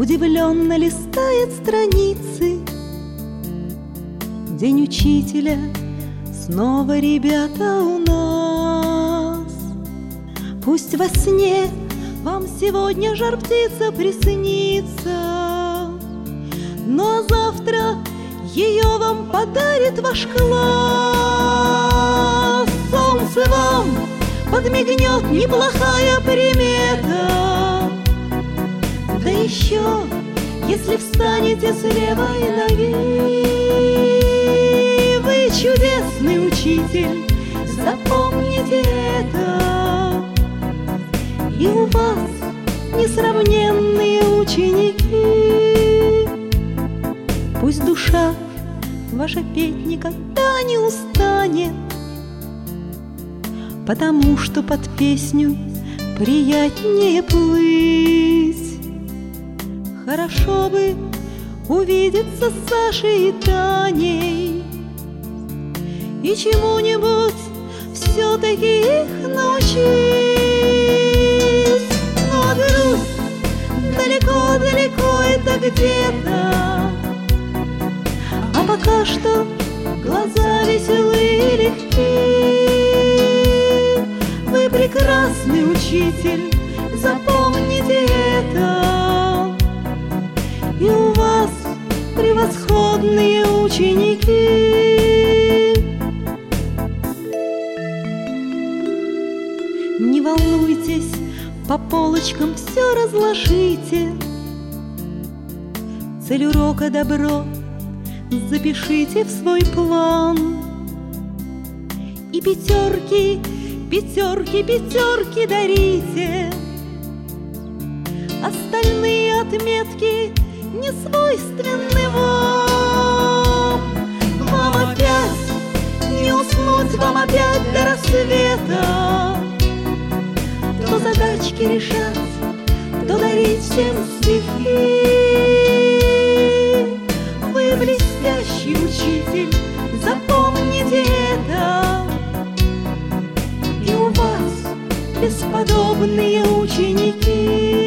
удивленно листает страницы. День учителя, снова ребята у нас. Пусть во сне вам сегодня жар-птица приснится, но завтра ее вам подарит ваш класс. Солнце вам подмигнет, неплохая примета. Да еще, если встанете с левой ноги, вы чудесный учитель, запомните это. И у вас несравненные ученики. Пусть душа ваша петь никогда не устанет, потому что под песню приятнее плыть. Хорошо бы увидеться с Сашей и Таней и чему-нибудь все-таки их научить. Но грусть далеко-далеко это где-то, а пока что глаза веселые и легки. Вы прекрасный учитель, запомните это. И у вас превосходные ученики. Не волнуйтесь, по полочкам все разложите. Цель урока добро запишите в свой план. И пятерки, пятерки, пятерки дарите. Остальные отметки не свойственны вам. Вам опять не уснуть, вам опять до рассвета. То задачки решать, то дарить всем стихи. Вы блестящий учитель, запомните это. И у вас бесподобные ученики.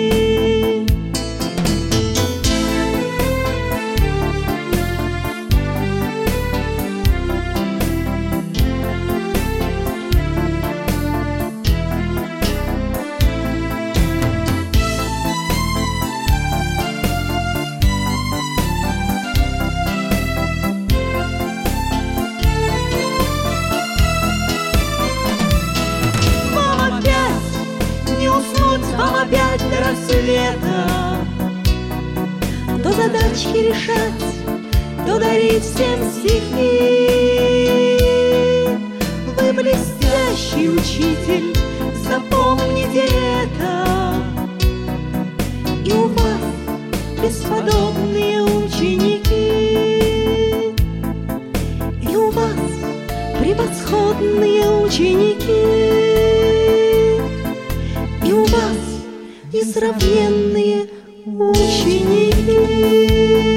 Вам опять до рассвета. То задачки решать, то дарить всем стихи. Вы блестящий учитель, запомните это. И у вас бесподобные ученики. И у вас превосходные ученики. И у вас несравненные ученики.